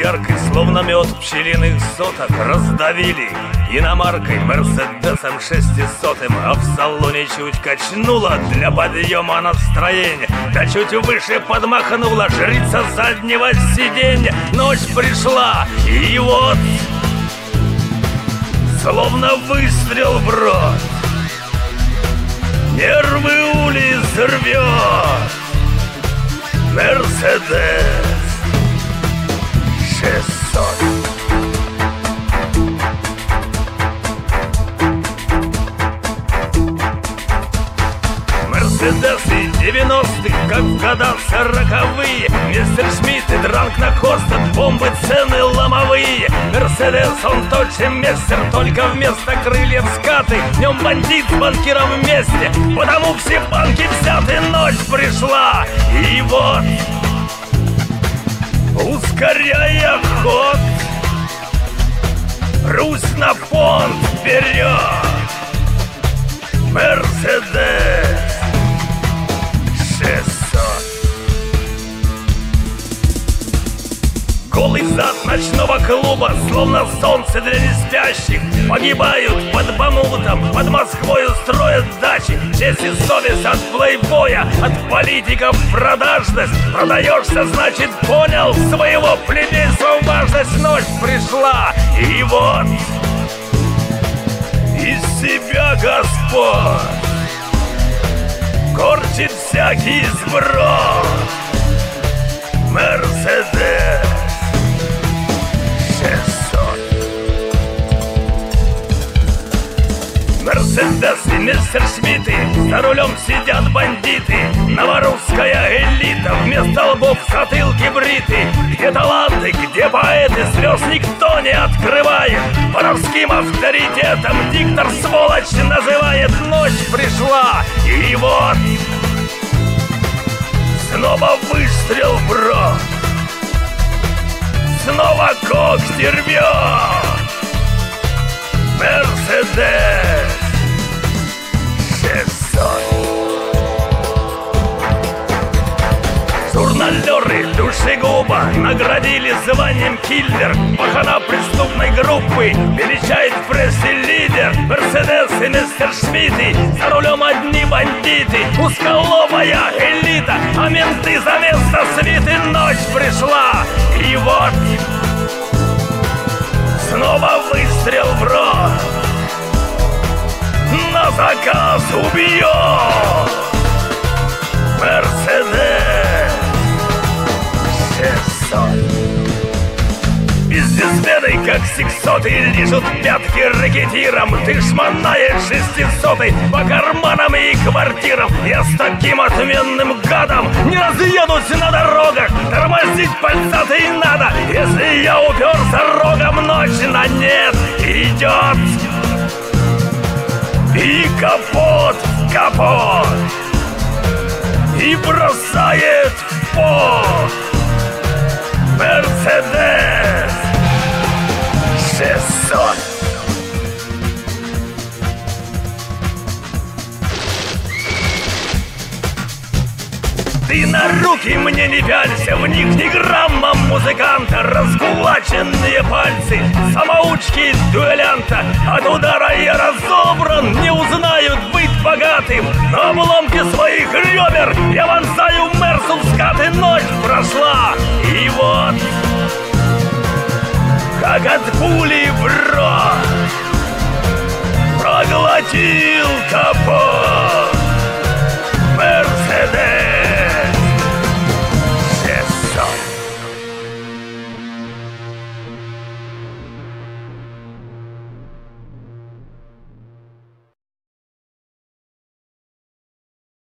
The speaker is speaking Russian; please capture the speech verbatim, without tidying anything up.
яркой, словно мед пчелиных соток, раздавили иномаркой Мерседесом шестисотым, а в салоне чуть качнуло для подъема настроения, да чуть выше подмахнула жрица заднего сиденья. Ночь пришла, и вот словно выстрел в рот, нервы улиц рвет Мерседес шестьсот. Мерседесы девяностых, как в годах сороковые, мистер Шмидт и Дранк на Хостед, бомбы, цены ломовые. Мерседес, он точно мистер, только вместо крыльев скаты. В нем бандит с банкиром вместе, потому все банки взяты. Ночь пришла, и вот, ускоряя ход, Русь на фонд вперед, Мерседес шестьсот. Голый зад ночного клуба, словно солнце для неспящих, погибают под Бамутом, под Москвой строят дачи. Честь и совесть от плейбоя, от политиков продажность. Продаешься, значит, понял своего плебейства важность. Ночь пришла, и вот из себя Господь корчит всякий сброд. Мерседес шестьсот. Мерседес и мистер Шмидты, за рулем сидят бандиты. Новорусская элита, вместо лбов затылки бриты. Где таланты, где поэты, слез никто не открывает. Воровским авторитетом диктор сволочь называет. Ночь пришла, и вот снова выстрел в рот, снова когти рвет Мерседес шестьсот. Журналеры душегуба наградили званием киллер. Пахана преступной группы величает в прессе лидер. Мерседес и мистер Шмидты, за рулем одни бандиты. Узколобая элита, а менты за место свиты. Ночь пришла, и вот снова выстрел в рот, на заказ убьет Мерседес шестьсот. Бизнесмены, как сексоты, лижут пятки рэкетиром. Ты шмонаешь шестисотый по карманам и квартирам. Я с таким отменным гадом не разъедусь на дорогах. Тормозить пальцатой надо, если я уперся рогом. Ночь на нет идет, и капот в капот, и бросает в пот Мерседес шестьсот. Ты на руки мне не пялься, в них ни грамма музыканта. Раскулаченные пальцы, самоучки дуэлянта. От удара я разобран, не узнают быть богатым. На обломке своих ребер я вонзаю Мерсу в скаты. Ночь прошла, и вот как от пули в рот проглотил